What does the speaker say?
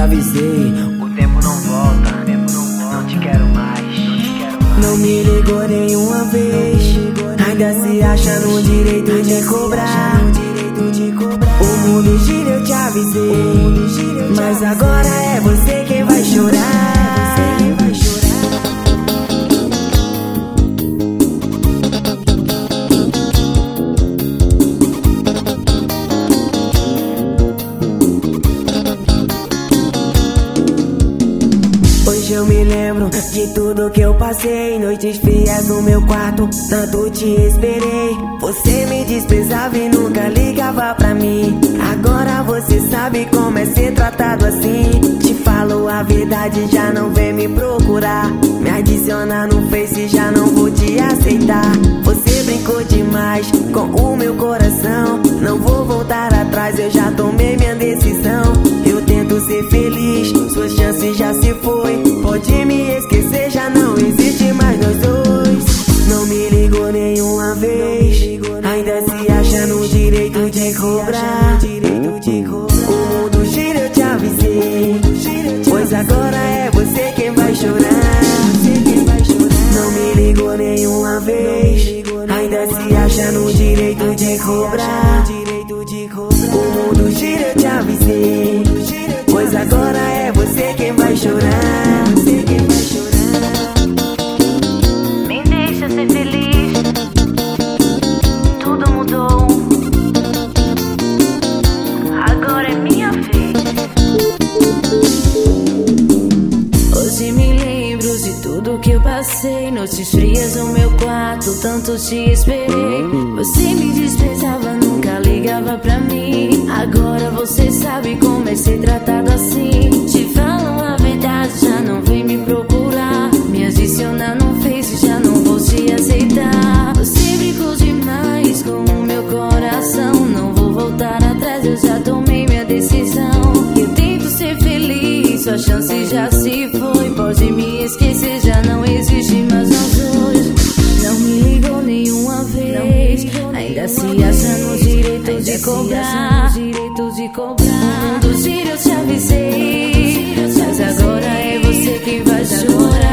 avisei, o tempo não volta, não te quero mais. Não me ligou nenhuma vez, ainda se acha no direito de cobrar. O mundo gira, eu te avisei, mas agora é você quem vai chorar. Hoje eu me lembro de tudo que eu passei, noites frias no meu quarto, tanto te esperei. Você me desprezava e nunca ligava pra mim. Agora você sabe como é ser tratado assim. Te falo a verdade, já não vem me procurar. Me adiciona no Face, já não vou te aceitar. Você brincou demais com o meu coração, não vou voltar atrás, eu já tomei minha decisão. Eu tento ser feliz, sua chance já se foi. Pode me esquecer, já não existe mais nós dois. Não me ligou nenhuma vez, ainda se acha no direito de cobrar. O mundo gira, eu te avisei, pois agora é você quem vai chorar. Não me ligou nenhuma vez, ainda se acha no direito de cobrar. O mundo gira, eu te avisei, pois agora é você quem vai chorar. Me deixa ser feliz, tudo mudou, agora é minha vez. Hoje me lembro de tudo que eu passei, noites frias no meu quarto, tanto te esperei. Você me desprezava, nunca ligava pra mim. Agora você sabe como é ser tratado assim. Te falam a verdade, já não vem me procurar. Me adiciona no Face, já não vou te aceitar. Você brincou demais com o meu coração, não vou voltar atrás, eu já tomei minha decisão. Eu tento ser feliz, sua chance já se foi. Pode me esquecer, já não existe mais nós dois. Não me ligou nenhuma vez, ainda se acha no direito de cobrar. O mundo gira, eu te avisei, mas agora é você quem vai chorar.